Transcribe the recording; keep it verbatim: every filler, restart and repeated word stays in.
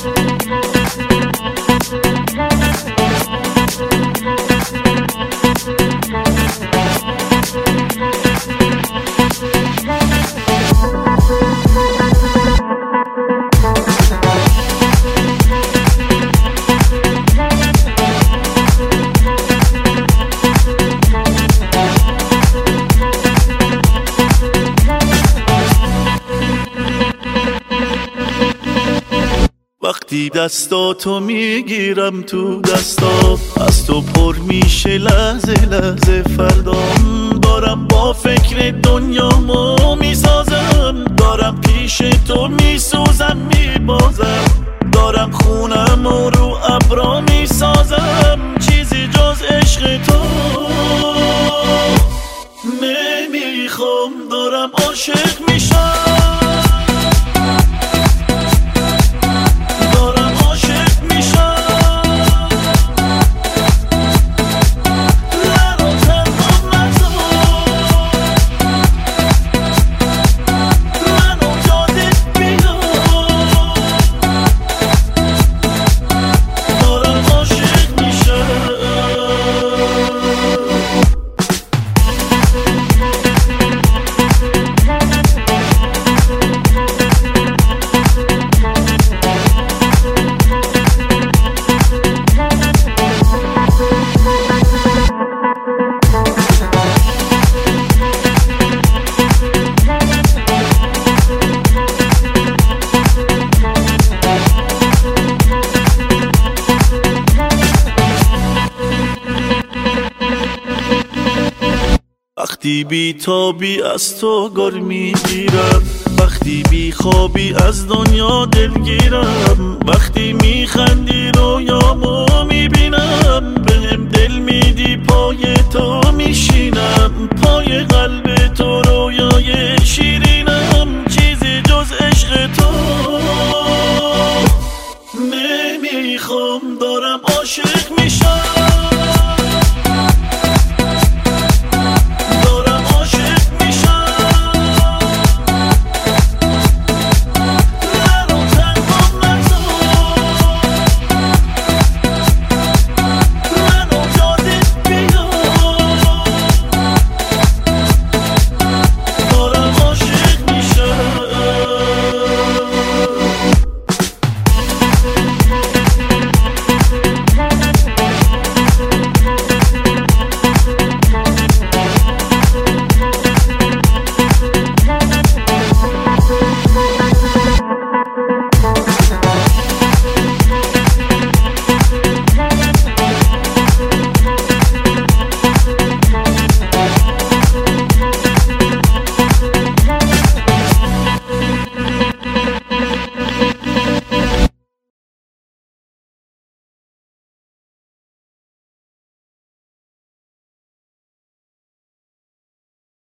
وقتی دستاتو میگیرم تو دستا، از تو پر میشه لحظه لحظه فردام. دارم با فکر دنیامو میسازم، دارم پیش تو میسوزم میبازم، دارم خونم و رو ابرا میسازم. چیزی جز عشق تو نمیخوام، دارم عاشق میشم. وقتی بی تابی از تو گر میگیرم، وقتی بی خوابی از دنیا دلگیرم، وقتی میخندی رویامو میبینم، بهم دل میدی پای تو میشینم، پای قلب